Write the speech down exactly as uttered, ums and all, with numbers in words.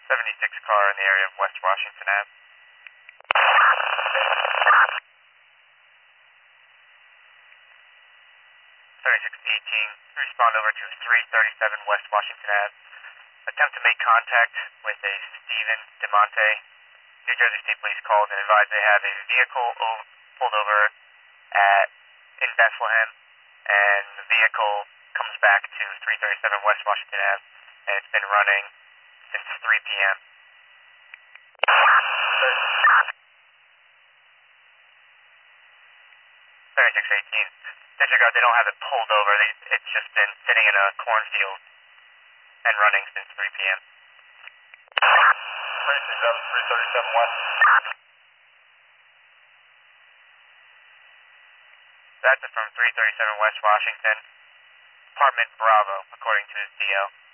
seventy-six car in the area of West Washington Ave. thirty-six eighteen, respond over to three thirty-seven West Washington Ave. Attempt to make contact with a Stephen DeMonte. New Jersey State Police called and advised they have a vehicle over, pulled over at in Bethlehem, and the vehicle comes back to three thirty-seven West Washington Ave, and it's been running since three p m thirty-six eighteen. Disregard, they don't have it pulled over. They, it's just been sitting in a cornfield and running since three p m three thirty-seven West. That's from three thirty-seven West Washington. Apartment Bravo, according to his D O.